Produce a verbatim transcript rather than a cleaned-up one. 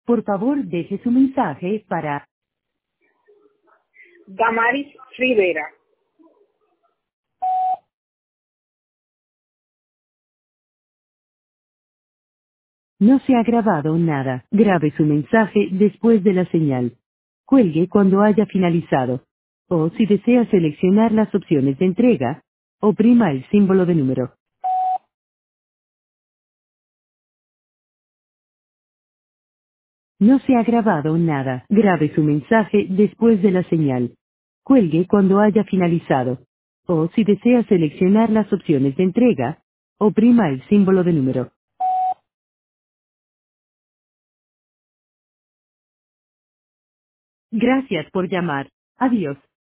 Por favor, deje su mensaje para... Damaris Rivera. No se ha grabado nada. Grabe su mensaje después de la señal. Cuelgue cuando haya finalizado. O si desea seleccionar las opciones de entrega, oprima el símbolo de número. No se ha grabado nada. Grabe su mensaje después de la señal. Cuelgue cuando haya finalizado. O si desea seleccionar las opciones de entrega, oprima el símbolo de número. Gracias por llamar. Adiós.